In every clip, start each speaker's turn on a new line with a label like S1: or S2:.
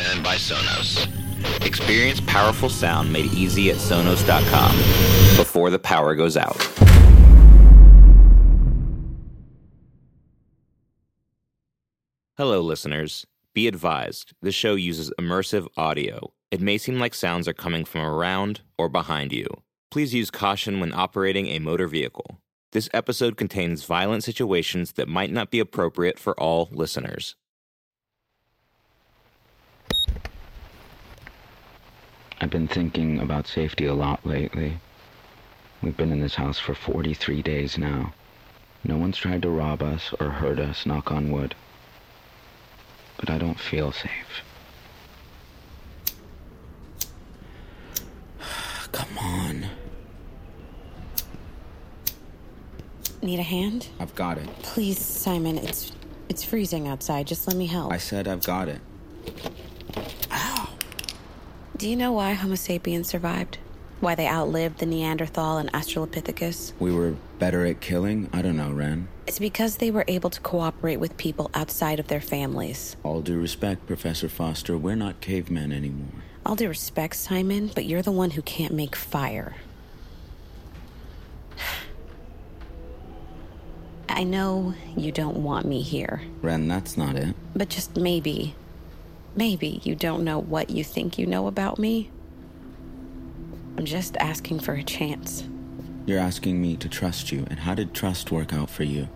S1: presented by Sonos. Experience powerful sound made easy at Sonos.com before the power goes out. Hello, listeners. Be advised, this show uses immersive audio. It may seem like sounds are coming from around or behind you. Please use caution when operating a motor vehicle. This episode contains violent situations that might not be appropriate for all listeners.
S2: I've been thinking about safety a lot lately. We've been in this house for 43 days now. No one's tried to rob us or hurt us, knock on wood. But I don't feel safe. Come on.
S3: Need a hand?
S2: I've got it.
S3: Please, Simon, it's freezing outside. Just let me help.
S2: I said I've got it.
S3: Ow. Do you know why Homo sapiens survived? Why they outlived the Neanderthal and Australopithecus?
S2: We were better at killing? I don't know, Ren.
S3: It's because they were able to cooperate with people outside of their families.
S2: All due respect, Professor Foster, we're not cavemen anymore.
S3: All due respect, Simon, but you're the one who can't make fire. I know you don't want me here.
S2: Ren, that's not it.
S3: But just maybe you don't know what you think you know about me. I'm just asking for a chance.
S2: You're asking me to trust you, and how did trust work out for you?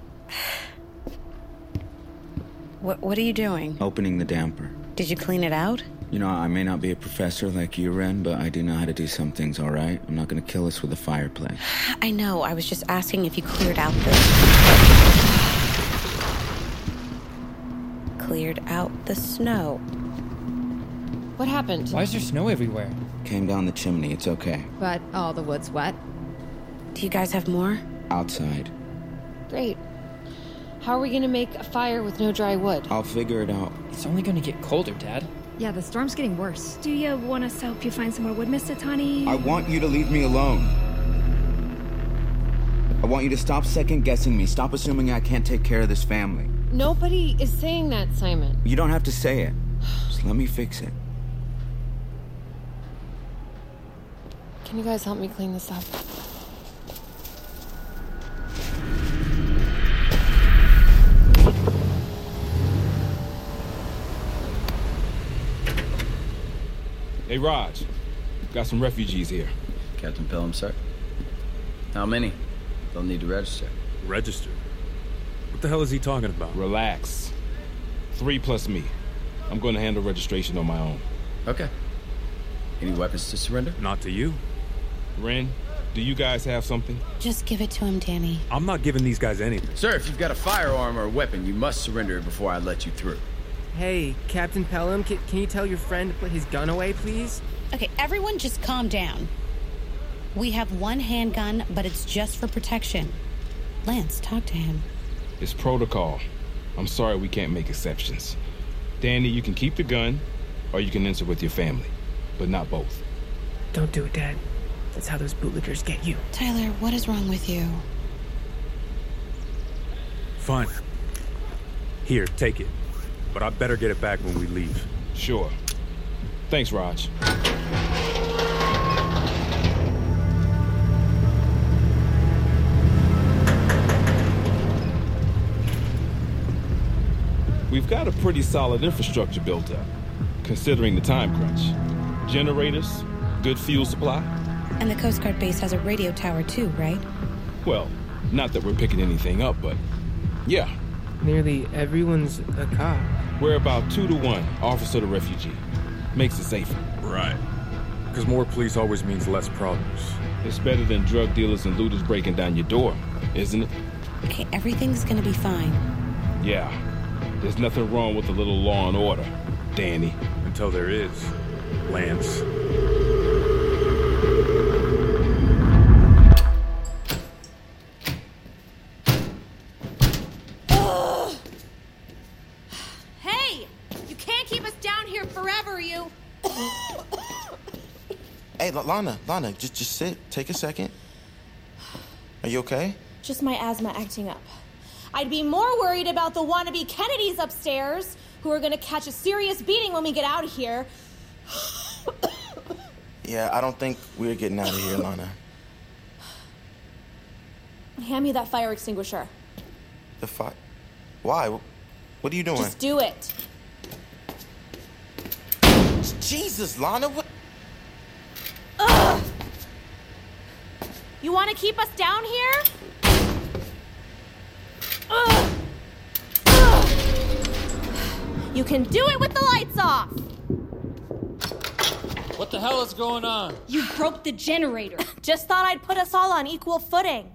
S3: What are you doing?
S2: Opening the damper.
S3: Did you clean it out?
S2: You know, I may not be a professor like you, Ren, but I do know how to do some things, all right? I'm not going to kill us with a fireplace.
S3: I know. I was just asking if you cleared out the snow.
S4: What happened?
S5: Why is there snow everywhere?
S2: Came down the chimney. It's okay.
S4: But all the wood's wet.
S3: Do you guys have more?
S2: Outside.
S4: Great. How are we gonna make a fire with no dry wood?
S2: I'll figure it out.
S5: It's only gonna get colder, Dad.
S6: Yeah, the storm's getting worse. Do you want us to help you find some more wood, Mr. Tani?
S2: I want you to leave me alone. I want you to stop second-guessing me. Stop assuming I can't take care of this family.
S4: Nobody is saying that, Simon.
S2: You don't have to say it. Just let me fix it.
S4: Can you guys help me clean this up?
S7: Hey, Raj. Got some refugees here.
S8: Captain Pelham, sir. How many? They'll need to register.
S9: Register? What the hell is he talking about?
S7: Relax. 3 plus me. I'm going to handle registration on my own.
S8: Okay. Any weapons to surrender?
S9: Not to you.
S7: Ren, do you guys have something?
S3: Just give it to him, Danny.
S9: I'm not giving these guys anything.
S8: Sir, if you've got a firearm or a weapon, you must surrender it before I let you through.
S5: Hey, Captain Pelham, can you tell your friend to put his gun away, please?
S3: Okay, everyone just calm down. We have one handgun, but it's just for protection. Lance, talk to him.
S7: It's protocol. I'm sorry we can't make exceptions. Danny, you can keep the gun, or you can enter with your family, but not both.
S5: Don't do it, Dad. That's how those bootlickers get you.
S3: Tyler, what is wrong with you?
S9: Fine. Here, take it. But I better get it back when we leave.
S7: Sure. Thanks, Raj. We've got a pretty solid infrastructure built up, considering the time crunch. Generators, good fuel supply.
S3: And the Coast Guard base has a radio tower too, right?
S7: Well, not that we're picking anything up, but yeah.
S5: Nearly everyone's a cop.
S7: We're about 2 to 1, officer to refugee. Makes it safer.
S9: Right. Because more police always means less problems.
S7: It's better than drug dealers and looters breaking down your door, isn't it?
S3: Okay, everything's gonna be fine.
S7: Yeah. There's nothing wrong with a little law and order, Danny.
S9: Until there is, Lance.
S10: Hey! You can't keep us down here forever, you!
S11: Hey, Lana, just sit. Take a second. Are you okay?
S10: Just my asthma acting up. I'd be more worried about the wannabe Kennedys upstairs, who are gonna catch a serious beating when we get out of here.
S11: Yeah, I don't think we're getting out of here, Lana.
S10: Hand me that fire extinguisher.
S11: Why? What are you doing?
S10: Just do it.
S11: Jesus, Lana, what?
S10: Ugh! You want to keep us down here? Ugh! Ugh! You can do it with the lights off!
S12: What the hell is going on?
S6: You broke the generator.
S10: Just thought I'd put us all on equal footing.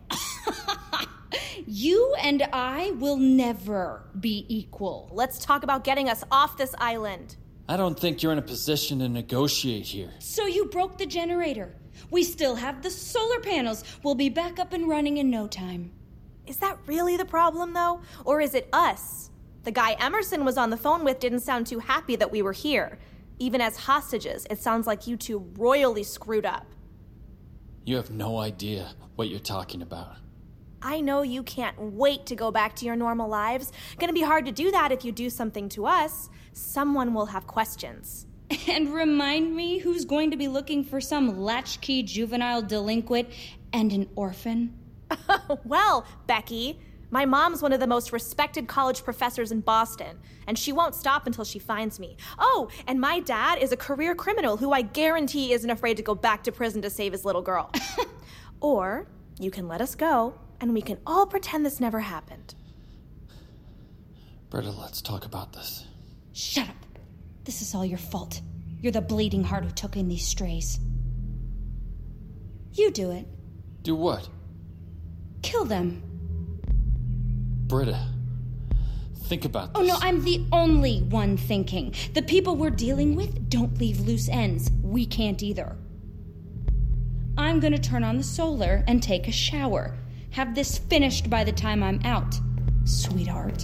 S6: You and I will never be equal.
S10: Let's talk about getting us off this island.
S12: I don't think you're in a position to negotiate here.
S6: So you broke the generator. We still have the solar panels. We'll be back up and running in no time.
S10: Is that really the problem, though? Or is it us? The guy Emerson was on the phone with didn't sound too happy that we were here. Even as hostages, it sounds like you two royally screwed up.
S12: You have no idea what you're talking about.
S10: I know you can't wait to go back to your normal lives. Gonna be hard to do that if you do something to us. Someone will have questions.
S6: And remind me who's going to be looking for some latchkey juvenile delinquent and an orphan?
S10: Well, Becky, my mom's one of the most respected college professors in Boston, and she won't stop until she finds me. Oh, and my dad is a career criminal who I guarantee isn't afraid to go back to prison to save his little girl. Or you can let us go, and we can all pretend this never happened.
S12: Britta, let's talk about this.
S6: Shut up. This is all your fault. You're the bleeding heart who took in these strays. You do it.
S12: Do what?
S6: Kill them.
S12: Britta, think about this.
S6: Oh no, I'm the only one thinking. The people we're dealing with don't leave loose ends. We can't either. I'm gonna turn on the solar and take a shower. Have this finished by the time I'm out, sweetheart.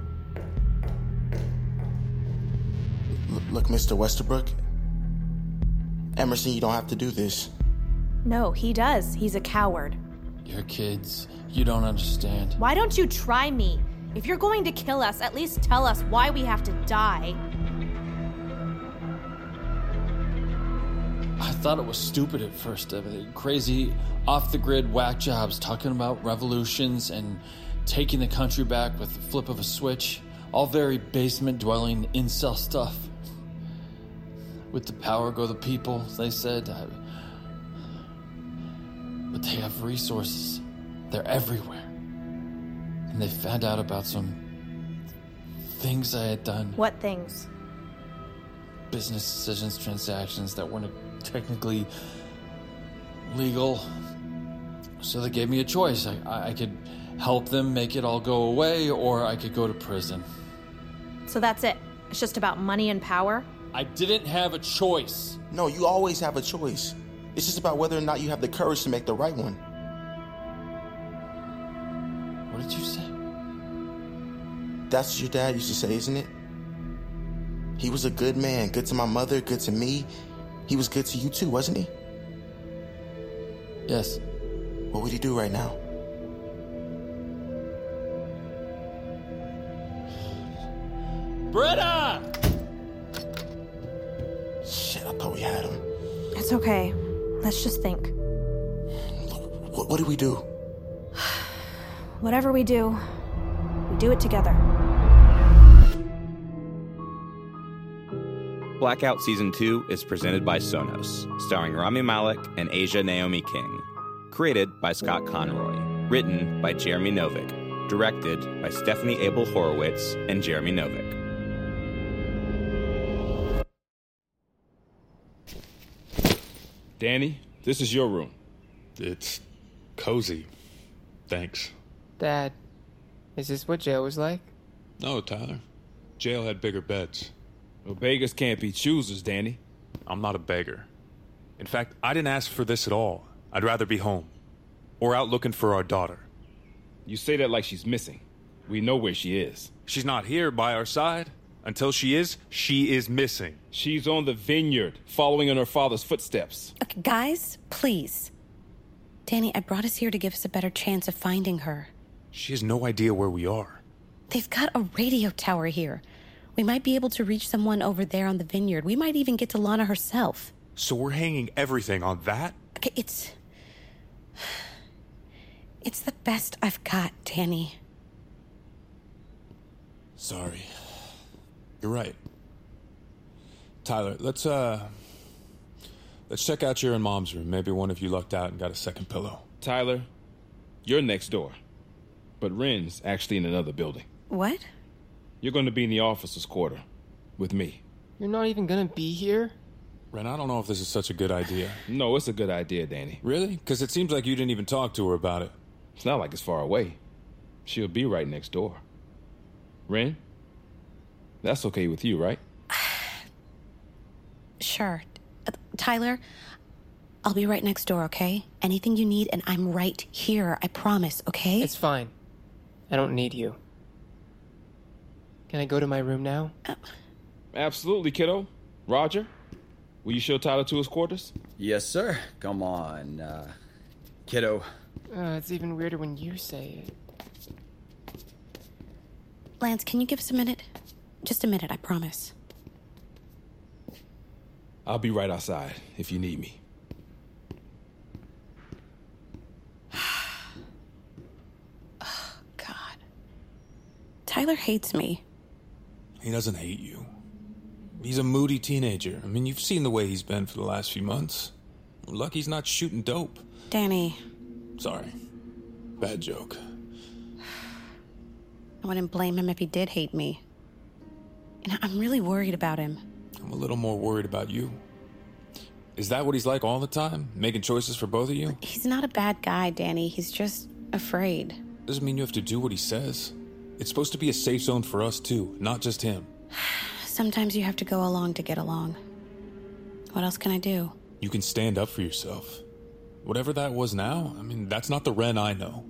S11: Look, Mr. Westerbrook. Emerson, you don't have to do this.
S10: No, he does. He's a coward.
S12: You're kids. You don't understand.
S10: Why don't you try me? If you're going to kill us, at least tell us why we have to die.
S12: I thought it was stupid at first. Crazy, off-the-grid whack jobs talking about revolutions and taking the country back with the flip of a switch. All very basement-dwelling incel stuff. With the power go the people, they said. But they have resources. They're everywhere. And they found out about some things I had done.
S10: What things?
S12: Business decisions, transactions that weren't technically legal. So they gave me a choice. I could help them make it all go away, or I could go to prison.
S10: So that's it? It's just about money and power?
S12: I didn't have a choice.
S11: No, you always have a choice. It's just about whether or not you have the courage to make the right one.
S12: What did you say?
S11: That's what your dad used to say, isn't it? He was a good man, good to my mother, good to me. He was good to you too, wasn't he?
S12: Yes.
S11: What would he do right now?
S12: Britta!
S11: Shit, I thought we had him.
S10: It's okay. Let's just think.
S11: What do we do?
S10: Whatever we do it together.
S1: Blackout Season 2 is presented by Sonos, starring Rami Malek and Asia Naomi King. Created by Scott Conroy. Written by Jeremy Novick. Directed by Stephanie Abel Horowitz and Jeremy Novick.
S7: Danny, this is your room.
S9: It's cozy. Thanks.
S5: Dad, is this what jail was like?
S9: No, Tyler. Jail had bigger beds.
S7: Well, beggars can't be choosers, Danny.
S9: I'm not a beggar. In fact, I didn't ask for this at all. I'd rather be home. Or out looking for our daughter.
S7: You say that like she's missing. We know where she is.
S9: She's not here by our side. Until she is missing.
S7: She's on the vineyard, following in her father's footsteps.
S3: Okay, guys, please. Danny, I brought us here to give us a better chance of finding her.
S9: She has no idea where we are.
S3: They've got a radio tower here. We might be able to reach someone over there on the vineyard. We might even get to Lana herself.
S9: So we're hanging everything on that?
S3: Okay, it's the best I've got, Danny.
S9: Sorry. You're right. Tyler, let's check out your and Mom's room. Maybe one of you lucked out and got a second pillow.
S7: Tyler, you're next door. But Ren's actually in another building.
S3: What?
S7: You're going to be in the officer's quarter with me.
S5: You're not even gonna be here?
S9: Ren, I don't know if this is such a good idea.
S7: No, it's a good idea, Danny.
S9: Really? Because it seems like you didn't even talk to her about it.
S7: It's not like it's far away. She'll be right next door. Ren, that's okay with you, right?
S3: Sure. Tyler, I'll be right next door, okay? Anything you need, and I'm right here, I promise, okay?
S5: It's fine. I don't need you. Can I go to my room now?
S7: Absolutely, kiddo. Roger, will you show Tyler to his quarters?
S8: Yes, sir. Come on, kiddo.
S5: It's even weirder when you say it.
S3: Lance, can you give us a minute? Just a minute, I promise.
S7: I'll be right outside if you need me.
S3: Oh, God. Tyler hates me.
S9: He doesn't hate you. He's a moody teenager. I mean, you've seen the way he's been for the last few months. Lucky he's not shooting dope.
S3: Danny.
S9: Sorry. Bad joke.
S3: I wouldn't blame him if he did hate me. And I'm really worried about him.
S9: I'm a little more worried about you. Is that what he's like all the time? Making choices for both of you?
S3: He's not a bad guy, Danny. He's just afraid.
S9: Doesn't mean you have to do what he says. It's supposed to be a safe zone for us, too, not just him.
S3: Sometimes you have to go along to get along. What else can I do?
S9: You can stand up for yourself. Whatever that was now, I mean, that's not the Ren I know.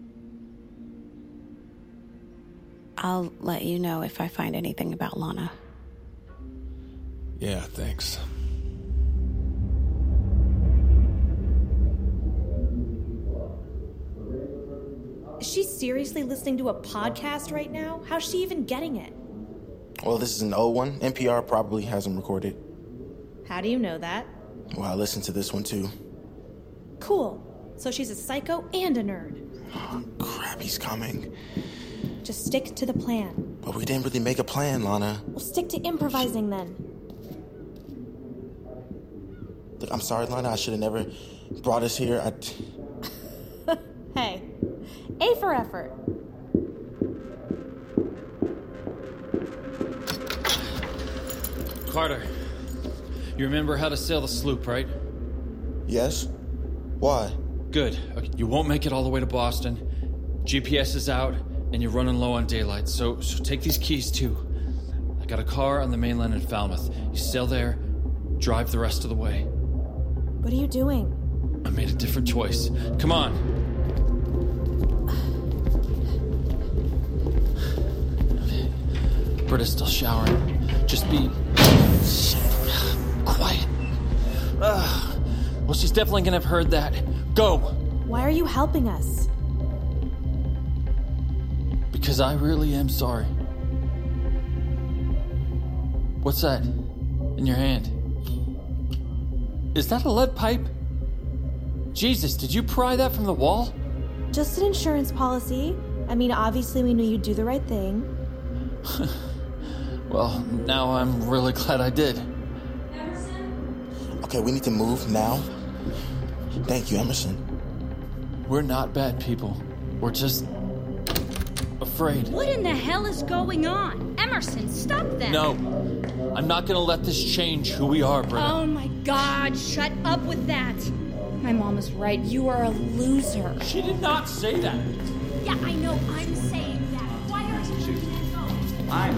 S3: I'll let you know if I find anything about Lana.
S9: Yeah, thanks.
S10: Is she seriously listening to a podcast right now? How's she even getting it?
S11: Well, this is an old one. NPR probably has them recorded.
S10: How do you know that?
S11: Well, I listened to this one too.
S10: Cool. So she's a psycho and a nerd.
S11: Oh, crap, he's coming.
S10: Just stick to the plan.
S11: But we didn't really make a plan, Lana.
S10: Well, stick to improvising then.
S11: Look, I'm sorry, Lana. I should have never brought us here.
S10: Hey, A for effort.
S12: Carter, you remember how to sail the sloop, right?
S11: Yes? Why?
S12: Good. Okay, you won't make it all the way to Boston. GPS is out, and you're running low on daylight, so take these keys, too. I got a car on the mainland in Falmouth. You sail there, drive the rest of the way.
S10: What are you doing?
S12: I made a different choice. Come on. Britta's still showering. Just be quiet. Well, she's definitely gonna have heard that. Go!
S10: Why are you helping us?
S12: Because I really am sorry. What's that in your hand? Is that a lead pipe? Jesus, did you pry that from the wall?
S10: Just an insurance policy. I mean, obviously we knew you'd do the right thing.
S12: Well, now I'm really glad I did.
S11: Okay, we need to move now. Thank you, Emerson.
S12: We're not bad people. We're just afraid.
S6: What in the hell is going on? Emerson, stop that!
S12: No, I'm not gonna let this change who we are, Britta.
S6: Oh my God, shut up with that! My mom is right, you are a loser.
S12: She did not say that.
S6: Yeah, I know, I'm saying that. Why aren't you letting that go?
S2: I'm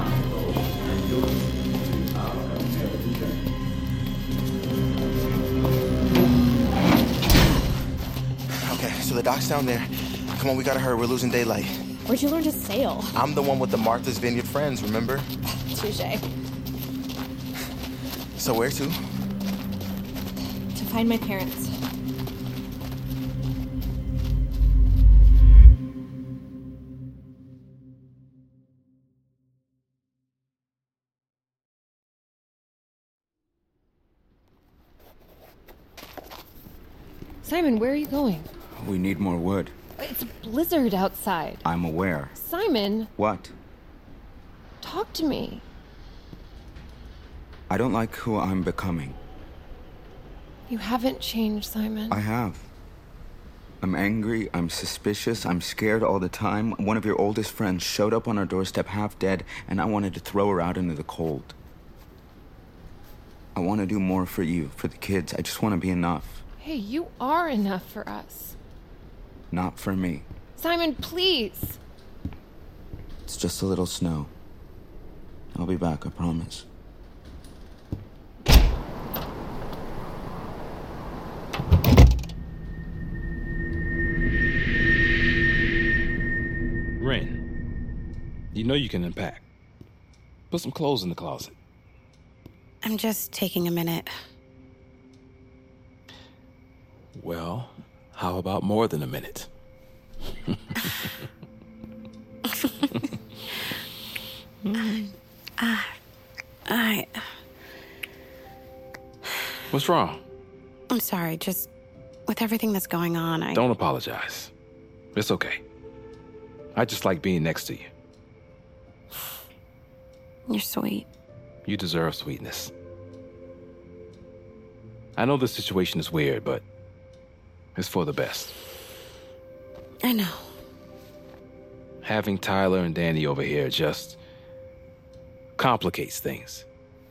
S11: Okay, so the dock's down there. Come on, we gotta hurry. We're losing daylight.
S10: Where'd you learn to sail?
S11: I'm the one with the Martha's Vineyard friends, remember?
S10: Touché.
S11: So where to?
S10: To find my parents.
S4: Simon, where are you going?
S2: We need more wood.
S4: It's a blizzard outside.
S2: I'm aware.
S4: Simon,
S2: What?
S4: talk to me.
S2: I don't like who I'm becoming.
S4: You haven't changed, Simon.
S2: I have. I'm angry, I'm suspicious, I'm scared all the time. One of your oldest friends showed up on our doorstep half dead, and I wanted to throw her out into the cold. I want to do more for you, for the kids. I just want to be enough.
S4: Hey, you are enough for us.
S2: Not for me.
S4: Simon, please.
S2: It's just a little snow. I'll be back, I promise.
S7: Ren, you know you can unpack. Put some clothes in the closet.
S3: I'm just taking a minute.
S7: Well, how about more than a minute? What's wrong?
S3: I'm sorry, just with everything that's going on,
S7: Don't apologize. It's okay. I just like being next to you.
S3: You're sweet.
S7: You deserve sweetness. I know this situation is weird, but it's for the best.
S3: I know.
S7: Having Tyler and Danny over here just complicates things.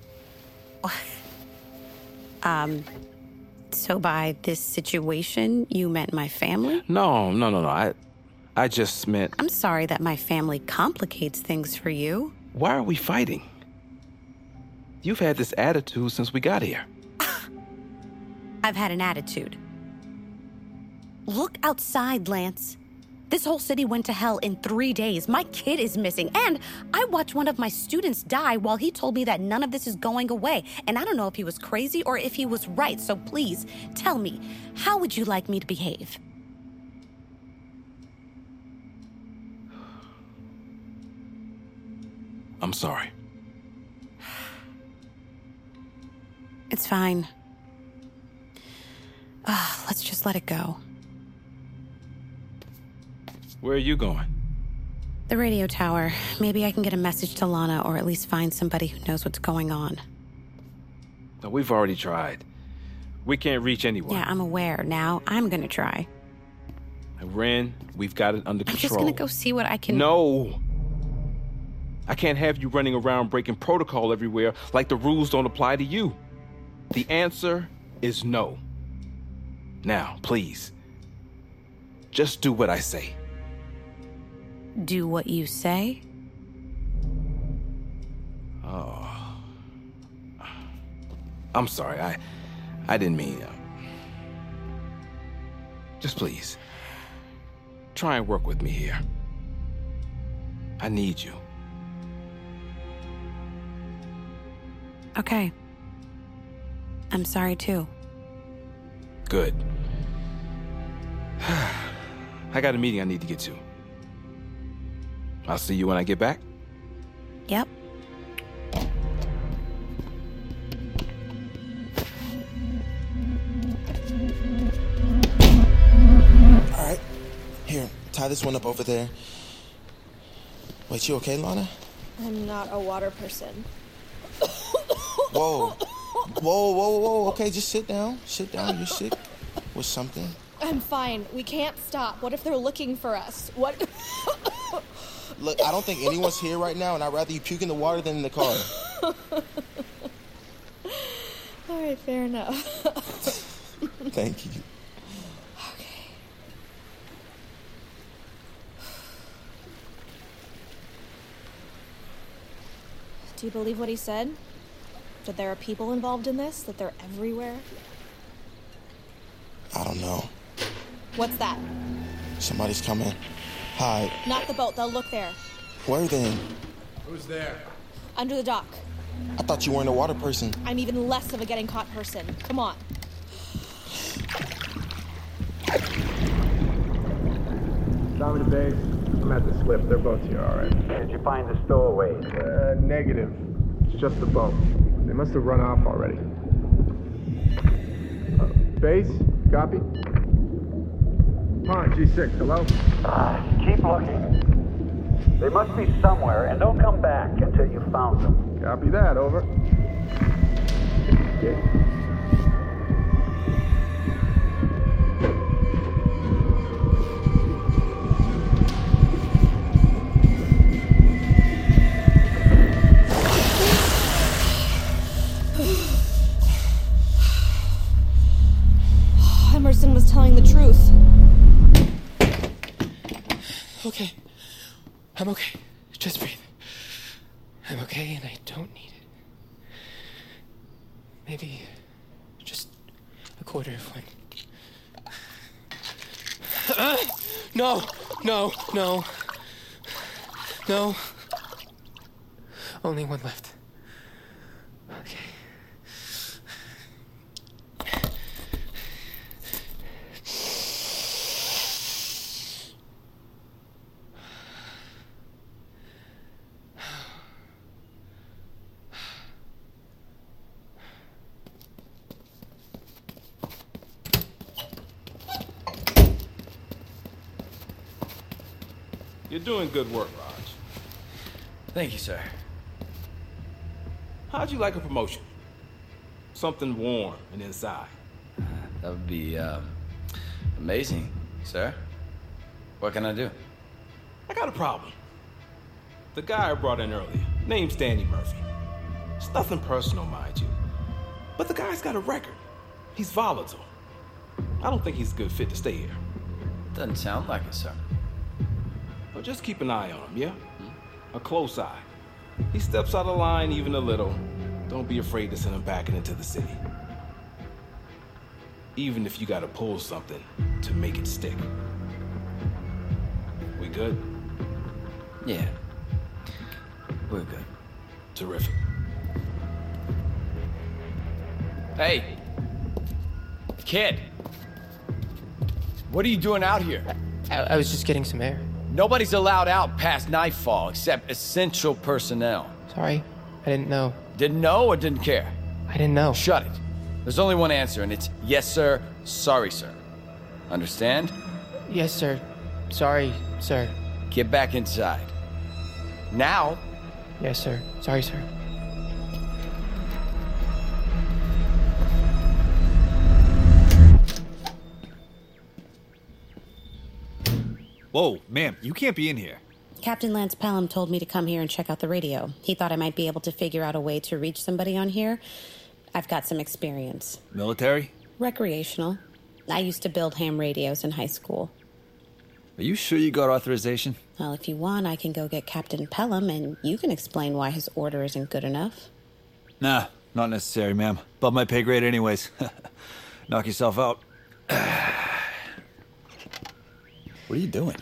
S3: So by this situation, you meant my family?
S7: No. I just meant...
S3: I'm sorry that my family complicates things for you.
S7: Why are we fighting? You've had this attitude since we got here.
S3: I've had an attitude. Look outside, Lance. This whole city went to hell in 3 days. My kid is missing, and I watched one of my students die while he told me that none of this is going away. And I don't know if he was crazy or if he was right, so please, tell me, how would you like me to behave?
S7: I'm sorry.
S3: It's fine. Let's just let it go.
S7: Where are you going?
S3: The radio tower. Maybe I can get a message to Lana, or at least find somebody who knows what's going on.
S7: No, we've already tried. We can't reach anyone.
S3: Yeah, I'm aware. Now I'm gonna try.
S7: Ren, we've got it under control.
S3: I'm just gonna go see what I can...
S7: No! I can't have you running around breaking protocol everywhere like the rules don't apply to you. The answer is no. Now, please, just do what I say.
S3: Do what you say?
S7: Oh. I'm sorry, I didn't mean... Just please, try and work with me here. I need you.
S3: Okay. I'm sorry, too.
S7: Good. I got a meeting I need to get to. I'll see you when I get back.
S3: Yep.
S11: All right. Here, tie this one up over there. Wait, you okay, Lana?
S10: I'm not a water person.
S11: Whoa. Whoa. Okay, just sit down. Sit down. You're sick with something.
S10: I'm fine. We can't stop. What if they're looking for us? What?
S11: Look, I don't think anyone's here right now, and I'd rather you puke in the water than in the car.
S10: All right, fair enough.
S11: Thank you.
S10: Okay. Do you believe what he said? That there are people involved in this? That they're everywhere?
S11: I don't know.
S10: What's that?
S11: Somebody's coming. Hi.
S10: Not the boat. They'll look there.
S11: Where then?
S13: Who's there?
S10: Under the dock.
S11: I thought you weren't a water person.
S10: I'm even less of a getting caught person. Come on.
S13: Simon to base. I'm at the slip. They're both here, all right.
S14: Did you find the stowaway?
S13: Negative. It's just the boat. They must have run off already. Base, copy? pond, G6, hello?
S14: Keep looking. They must be somewhere, and don't come back until you found them.
S13: Copy that, over. Okay.
S4: Emerson was telling the truth.
S5: Okay. I'm okay. Just breathe. I'm okay and I don't need it. Maybe just a quarter of one. No. Only one left. Okay.
S7: You're doing good work, Raj.
S8: Thank you, sir.
S7: How'd you like a promotion? Something warm and inside.
S8: That would be, amazing, sir. What can I do?
S7: I got a problem. The guy I brought in earlier, name's Danny Murphy. It's nothing personal, mind you. But the guy's got a record. He's volatile. I don't think he's a good fit to stay here.
S8: Doesn't sound like it, sir.
S7: Well, just keep an eye on him, yeah? A close eye. He steps out of line even a little. Don't be afraid to send him back into the city. Even if you gotta pull something to make it stick. We good?
S8: Yeah. We're good.
S7: Terrific.
S8: Hey! Kid! What are you doing out here?
S5: I was just getting some air.
S8: Nobody's allowed out past nightfall except essential personnel.
S5: Sorry, I didn't know.
S8: Didn't know or didn't care?
S5: I didn't know.
S8: Shut it. There's only one answer, and it's yes, sir, sorry, sir. Understand?
S5: Yes, sir. Sorry, sir.
S8: Get back inside. Now.
S5: Yes, sir. Sorry, sir.
S15: Whoa, ma'am, you can't be in here.
S3: Captain Lance Pelham told me to come here and check out the radio. He thought I might be able to figure out a way to reach somebody on here. I've got some experience.
S15: Military?
S3: Recreational. I used to build ham radios in high school.
S15: Are you sure you got authorization?
S3: Well, if you want, I can go get Captain Pelham and you can explain why his order isn't good enough.
S15: Nah, not necessary, ma'am. Above my pay grade anyways. Knock yourself out. What are you doing?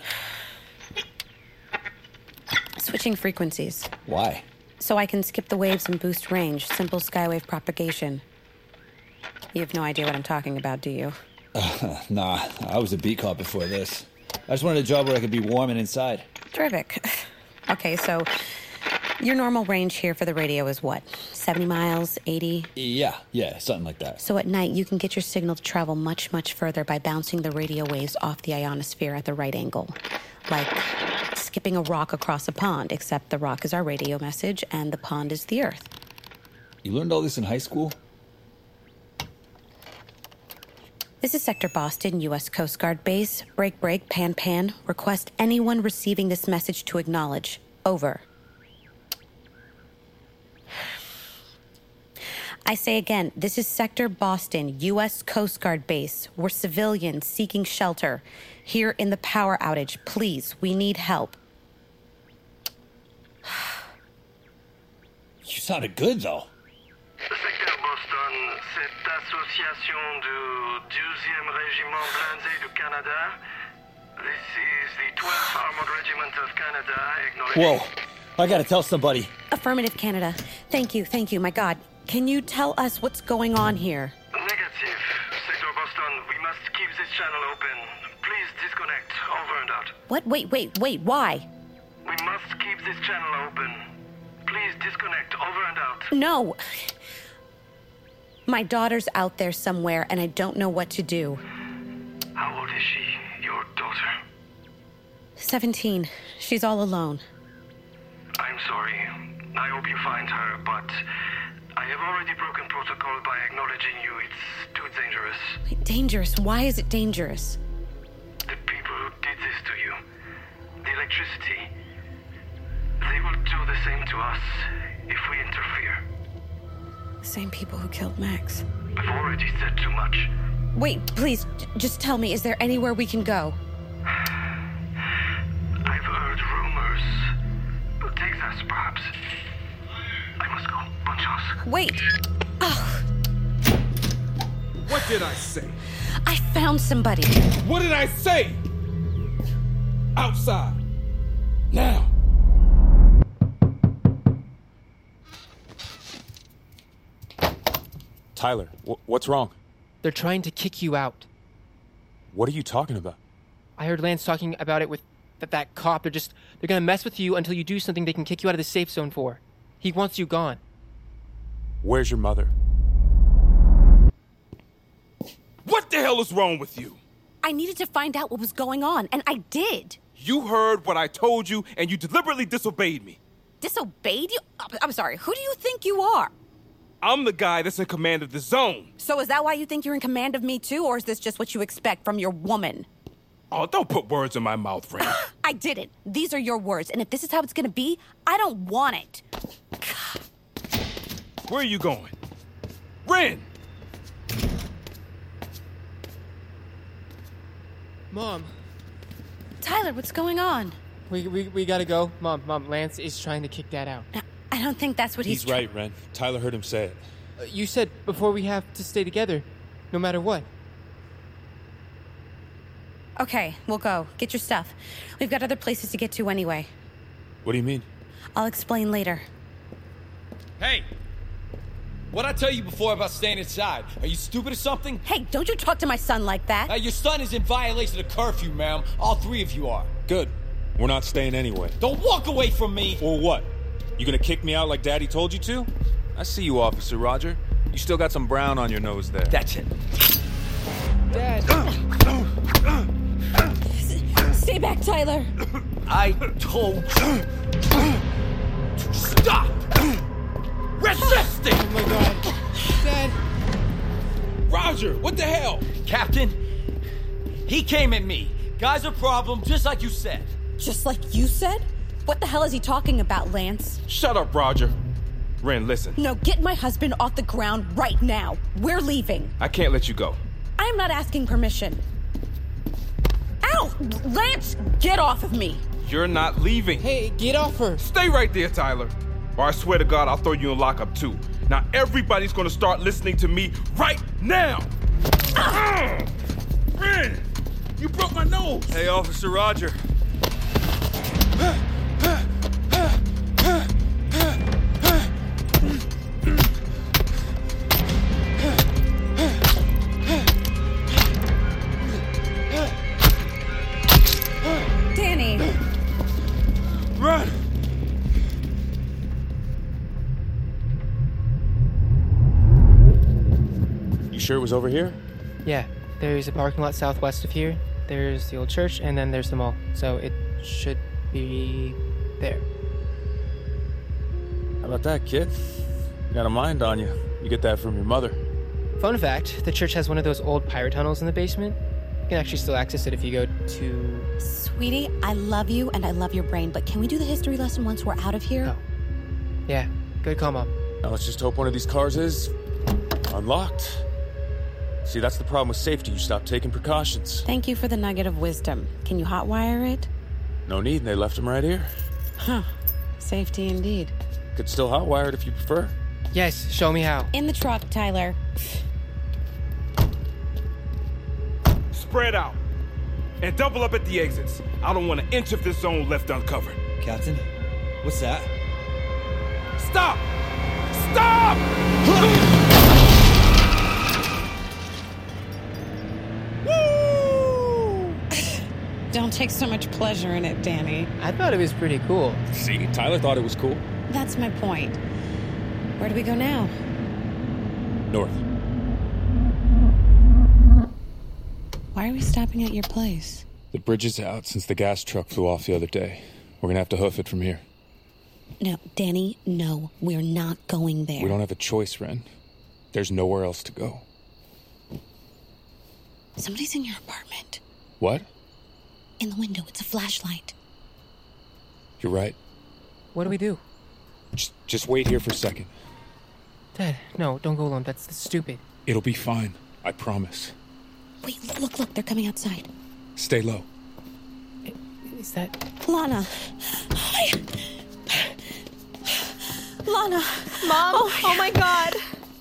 S3: Switching frequencies.
S15: Why?
S3: So I can skip the waves and boost range. Simple skywave propagation. You have no idea what I'm talking about, do you?
S15: Nah, I was a beat cop before this. I just wanted a job where I could be warm and inside.
S3: Terrific. Okay, so your normal range here for the radio is what? 70 miles, 80?
S15: Yeah, something like that.
S3: So at night, you can get your signal to travel much, much further by bouncing the radio waves off the ionosphere at the right angle. Like skipping a rock across a pond, except the rock is our radio message and the pond is the Earth.
S15: You learned all this in high school?
S3: This is Sector Boston, U.S. Coast Guard Base. Break, break, pan, pan. Request anyone receiving this message to acknowledge. Over. I say again, this is Sector Boston, U.S. Coast Guard Base. We're civilians seeking shelter. Here in the power outage. Please, we need help.
S15: You sounded good, though.
S16: Secteur Boston, cette association du 12e Régiment Blindé du Canada. This is the 12th Armored Regiment of Canada.
S15: Whoa, I gotta tell somebody.
S3: Affirmative, Canada. Thank you, my God. Can you tell us what's going on here?
S16: Negative. Sector Boston, we must keep this channel open. Please disconnect. Over and out.
S3: What? Wait, why?
S16: We must keep this channel open. Please disconnect. Over and out.
S3: No. My daughter's out there somewhere, and I don't know what to do.
S16: How old is she? Your daughter? daughter?
S3: 17. She's all alone.
S16: I'm sorry. I hope you find her, but I have already broken protocol by acknowledging you. It's too dangerous.
S3: Wait, dangerous? Why is it dangerous?
S16: The people who did this to you, the electricity, they will do the same to us if we interfere.
S3: The same people who killed Max.
S16: I've already said too much.
S3: Wait, please, just tell me, is there anywhere we can go?
S16: I've heard rumors. Texas, perhaps. I must go. Bonne chance.
S3: Wait! Oh.
S7: What did I say?
S3: I found somebody.
S7: What did I say? Outside. Now.
S9: Tyler, what's wrong?
S5: They're trying to kick you out.
S9: What are you talking about?
S5: I heard Lance talking about it with that cop. They're gonna mess with you until you do something they can kick you out of the safe zone for. He wants you gone.
S9: Where's your mother?
S7: What the hell is wrong with you?
S3: I needed to find out what was going on, and I did.
S7: You heard what I told you, and you deliberately disobeyed me.
S3: Disobeyed you? I'm sorry, who do you think you are?
S7: I'm the guy that's in command of the zone.
S3: So is that why you think you're in command of me too, or is this just what you expect from your woman?
S7: Oh, don't put words in my mouth, friend.
S3: I didn't. These are your words, and if this is how it's gonna be, I don't want it.
S7: Where are you going? Ren!
S5: Mom.
S3: Tyler, what's going on?
S5: We gotta go. Mom, Lance is trying to kick Dad out.
S3: I don't think that's what
S9: he's right, Ren. Tyler heard him say it.
S5: You said before we have to stay together, no matter what.
S3: Okay, we'll go. Get your stuff. We've got other places to get to anyway.
S9: What do you mean?
S3: I'll explain later.
S8: Hey! What'd I tell you before about staying inside? Are you stupid or something?
S3: Hey, don't you talk to my son like that.
S8: Your son is in violation of curfew, ma'am. All three of you are.
S9: Good. We're not staying anyway.
S8: Don't walk away from me!
S9: Or what? You gonna kick me out like Daddy told you to? I see you, Officer Roger. You still got some brown on your nose there.
S8: That's it.
S5: Dad.
S3: Stay back, Tyler.
S8: I told you to stop resisting!
S5: Oh my God. Dad.
S7: Roger, what the hell?
S8: Captain, he came at me. Guy's a problem, just like you said.
S3: Just like you said? What the hell is he talking about, Lance?
S7: Shut up, Roger. Ren, listen.
S3: No, get my husband off the ground right now. We're leaving.
S7: I can't let you go.
S3: I'm not asking permission. Ow! Lance, get off of me.
S7: You're not leaving.
S5: Hey, get off her.
S7: Stay right there, Tyler. Or I swear to God, I'll throw you in lockup too. Now everybody's gonna start listening to me right now. Ren, you broke my nose.
S9: Hey, Officer Roger.
S3: Danny.
S9: Run! You sure it was over here?
S5: Yeah, there's a parking lot southwest of here. There's the old church, and then there's the mall. So it should be there.
S9: How about that, kid? You got a mind on you. You get that from your mother.
S5: Fun fact, the church has one of those old pirate tunnels in the basement. You can actually still access it if you go to...
S3: Sweetie, I love you and I love your brain, but can we do the history lesson once we're out of here?
S5: Oh. Yeah, good call, Mom.
S9: Now let's just hope one of these cars is unlocked. See, that's the problem with safety. You stop taking precautions.
S3: Thank you for the nugget of wisdom. Can you hotwire it?
S9: No need, they left them right here.
S3: Huh. Safety indeed.
S9: Could still hotwire it if you prefer.
S5: Yes, show me how.
S3: In the truck, Tyler.
S7: Spread out. And double up at the exits. I don't want an inch of this zone left uncovered.
S8: Captain, what's that?
S7: Stop! Stop!
S3: Woo! Don't take so much pleasure in it, Danny.
S5: I thought it was pretty cool.
S9: See, Tyler thought it was cool.
S3: That's my point. Where do we go now?
S9: North.
S3: Why are we stopping at your place?
S9: The bridge is out since the gas truck flew off the other day. We're gonna have to hoof it from here.
S3: No, Danny, no. We're not going there.
S9: We don't have a choice, Ren. There's nowhere else to go.
S3: Somebody's in your apartment.
S9: What?
S3: In the window. It's a flashlight.
S9: You're right.
S5: What do we do?
S9: Just wait here for a second.
S5: Dad, no, don't go alone. That's stupid.
S9: It'll be fine. I promise.
S3: Wait, look. They're coming outside.
S9: Stay low.
S5: Is that...
S3: Lana. Hi. Lana.
S10: Mom. Oh my God.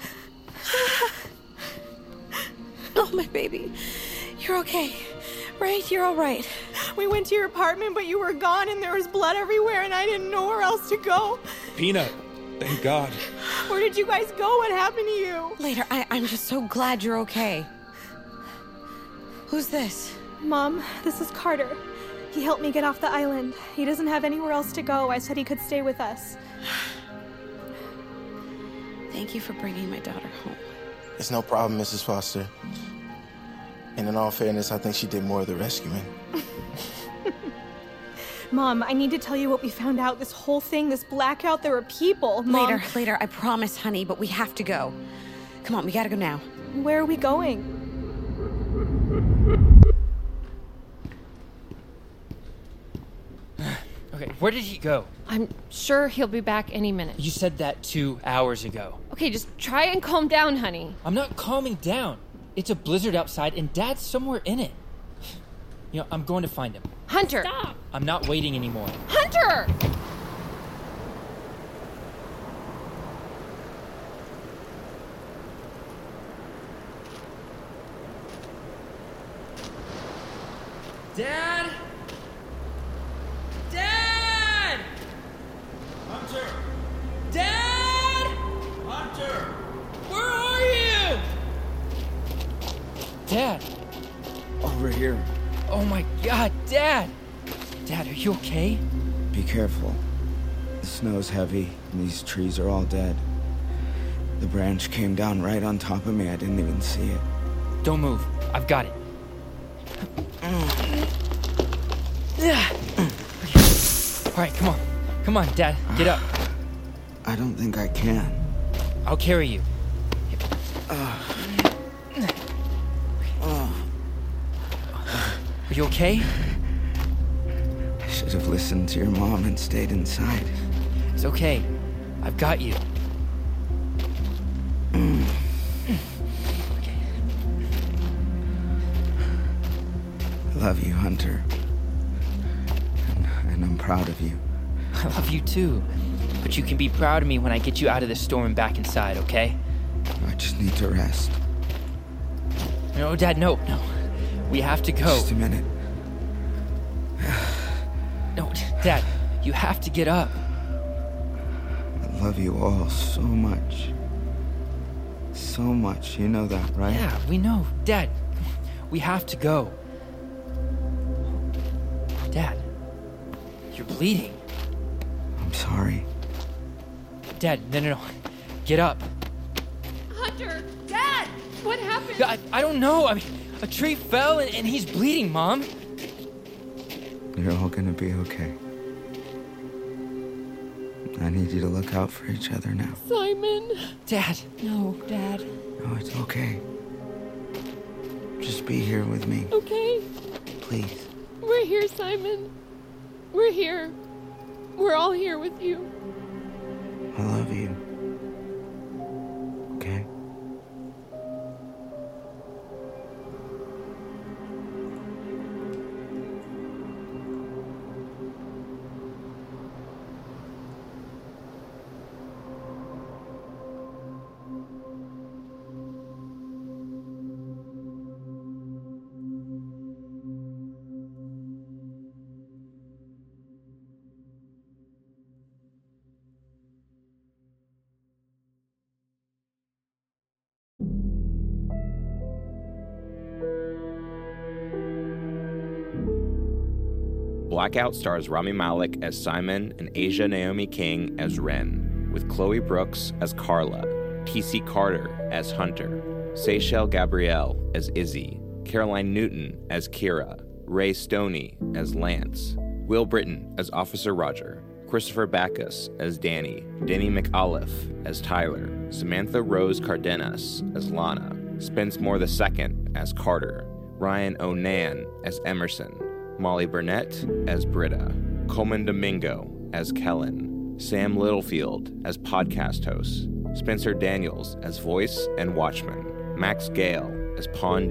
S3: Oh, my baby. You're okay, right? You're all right.
S10: We went to your apartment, but you were gone and there was blood everywhere and I didn't know where else to go.
S9: Peanut. Thank God.
S10: Where did you guys go? What happened to you?
S3: Later. I'm just so glad you're okay. Who's this?
S10: Mom, this is Carter. He helped me get off the island. He doesn't have anywhere else to go. I said he could stay with us.
S3: Thank you for bringing my daughter home.
S11: It's no problem, Mrs. Foster. And in all fairness, I think she did more of the rescuing.
S10: Mom, I need to tell you what we found out. This whole thing, this blackout, there were people. Mom.
S3: Later, I promise, honey, but we have to go. Come on, we gotta go now.
S10: Where are we going?
S5: Okay, where did he go?
S4: I'm sure he'll be back any minute.
S5: You said that 2 hours ago.
S4: Okay, just try and calm down, honey.
S5: I'm not calming down. It's a blizzard outside and Dad's somewhere in it. You know, I'm going to find him.
S4: Hunter!
S10: Stop!
S5: I'm not waiting anymore.
S4: Hunter!
S5: Dad! Dad!
S15: Hunter!
S5: Dad!
S15: Hunter!
S5: Where are you? Dad!
S2: Over here.
S5: Oh my God, Dad! Dad, are you okay?
S2: Be careful. The snow's heavy, and these trees are all dead. The branch came down right on top of me. I didn't even see it.
S5: Don't move. I've got it. All right, come on. Come on, Dad. Get up.
S2: I don't think I can.
S5: I'll carry you. Are you okay?
S2: I should have listened to your mom and stayed inside.
S5: It's okay. I've got you. Okay.
S2: I love you, Hunter. And I'm proud of you.
S5: I love you too. But you can be proud of me when I get you out of this storm and back inside, okay?
S2: I just need to rest.
S5: No, Dad, no. We have to go.
S2: Just a minute.
S5: No, Dad, you have to get up.
S2: I love you all so much. So much. You know that, right?
S5: Yeah, we know. Dad, we have to go. Dad, you're bleeding.
S2: I'm sorry.
S5: Dad, no. Get up.
S4: Hunter! Dad! What happened?
S5: I don't know. I mean, a tree fell and he's bleeding, Mom.
S2: You're all gonna be okay. I need you to look out for each other now.
S4: Simon!
S5: Dad!
S3: No, Dad.
S2: No, it's okay. Just be here with me.
S4: Okay.
S2: Please.
S4: We're here, Simon. We're here. We're all here with you.
S2: I love you. Okay?
S1: Blackout stars Rami Malek as Simon and Asia Naomi King as Ren, with Chloe Brooks as Carla, T.C. Carter as Hunter, Seychelle Gabrielle as Izzy, Caroline Newton as Kira, Ray Stoney as Lance, Will Britton as Officer Roger, Christopher Backus as Danny, Denny McAuliffe as Tyler, Samantha Rose Cardenas as Lana, Spence Moore II as Carter, Ryan Onan as Emerson, Molly Burnett as Britta, Coleman Domingo as Kellen, Sam Littlefield as podcast host, Spencer Daniels as voice and watchman, Max Gale as Pawn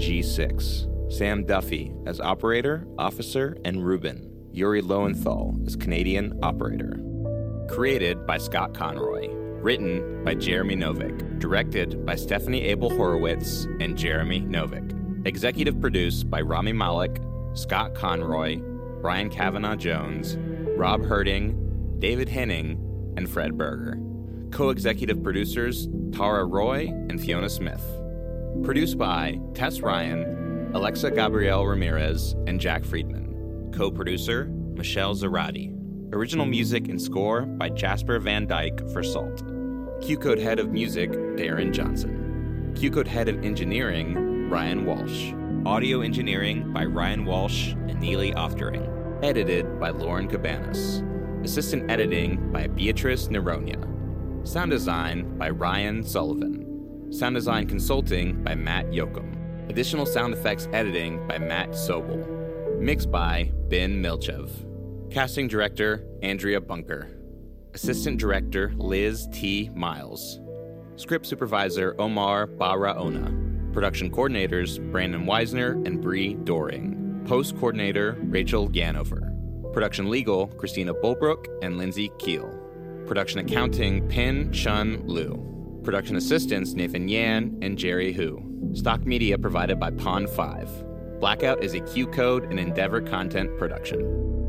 S1: G6, Sam Duffy as operator, officer, and Ruben, Yuri Lowenthal as Canadian operator. Created by Scott Conroy. Written by Jeremy Novick. Directed by Stephanie Abel Horowitz and Jeremy Novick. Executive produced by Rami Malek, Scott Conroy, Brian Kavanaugh Jones, Rob Herding, David Henning, and Fred Berger. Co-executive producers Tara Roy and Fiona Smith. Produced by Tess Ryan, Alexa Gabrielle Ramirez, and Jack Friedman. Co-producer, Michelle Zarati. Original music and score by Jasper Van Dyke for Salt. Q-Code Head of Music, Darren Johnson. Q-Code Head of Engineering, Ryan Walsh. Audio Engineering by Ryan Walsh and Neely Oftering. Edited by Lauren Cabanas. Assistant Editing by Beatrice Neronia. Sound Design by Ryan Sullivan. Sound Design Consulting by Matt Yoakum. Additional sound effects editing by Matt Sobel. Mixed by Ben Milchev. Casting Director, Andrea Bunker. Assistant Director, Liz T. Miles. Script Supervisor, Omar Barraona. Production Coordinators, Brandon Weisner and Bree Doring. Post Coordinator, Rachel Yanover. Production Legal, Christina Bulbrook and Lindsay Keel. Production Accounting, Pin Chun Liu. Production Assistants, Nathan Yan and Jerry Hu. Stock media provided by Pond 5. Blackout is a Q-Code and Endeavor content production.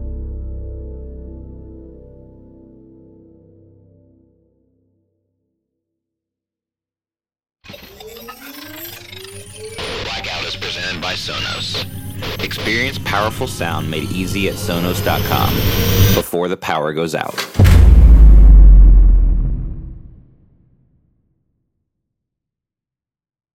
S1: Blackout is presented by Sonos. Experience powerful sound made easy at Sonos.com before the power goes out.